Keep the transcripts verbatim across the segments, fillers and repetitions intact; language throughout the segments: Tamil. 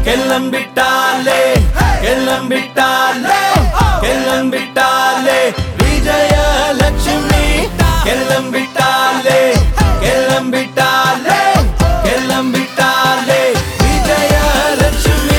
கிளம்பிட்டாலே கிளம்பிட்டாலே கிளம்பிட்டாலே விஜயலட்சுமி கிளம்பிட்டாலே கிளம்பிட்டாலே கிளம்பிட்டாலே விஜயலட்சுமி.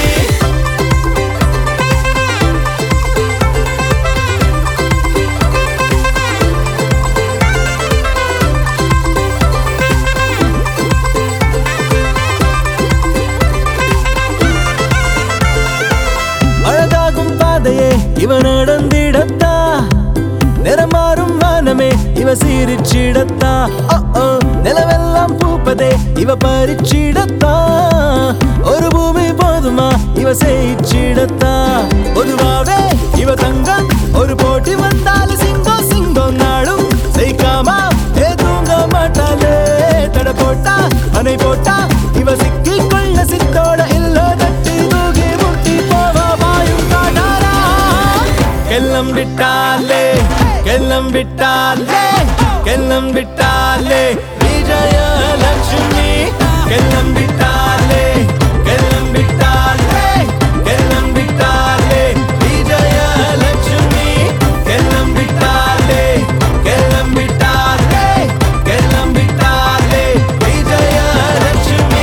அழகாகும் பாதையே இவ நடந்திடத்தா, நிறமாறும் வானமே இவ சீரிச்சிடத்தா, நிலவெல்லாம் பூப்பதே இவ பறிச்சிடத்தா, ஒரு பூமி போதுமா இவ செய்யிச்சிடத்தா. பொதுவாவே இவ தங்கம், ஒரு போட்டி வந்தாலும் சிங்கம் சிங்கம் நாளும் செய்காமா ஏதூங்க மாட்டாலே. தட போட்டா அணை போட்டா இவ சிக்கி கொள்ள சித்தோட இல்ல தட்டி தூக்கி முட்டி போவா வாயும் காட்டாரா. கிளம்பிட்டாலே கிளம்பிட்டாலே கிளம்பிட்டாலே விஜயலட்சுமி கிளம்பிட்டாலே கிளம்பிட்டாலே கிளம்பிட்டாலே விஜயலட்சுமி கிளம்பிட்டாலே கிளம்பிட்டாலே கிளம்பிட்டாலே விஜயலட்சுமி.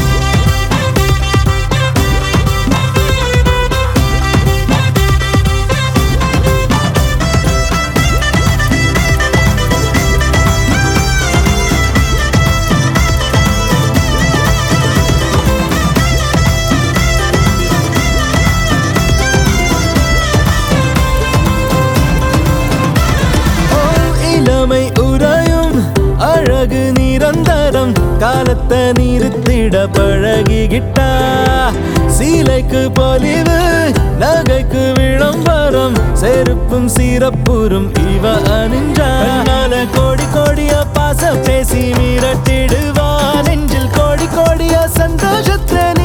இளமை உறையும் அழகு நிரந்தரம், காலத்தை நிறுத்திட பழகிக்கிட்டா. சீலைக்கு பொலிவு நகைக்கு விளம்பரம், செருப்பும் சீரப்புறும் இவ அணிஞ்சால கோடி கோடிய பாச பேசி மிரட்டிடுவா, நெஞ்சில் கோடி கோடிய சந்தோஷத்தை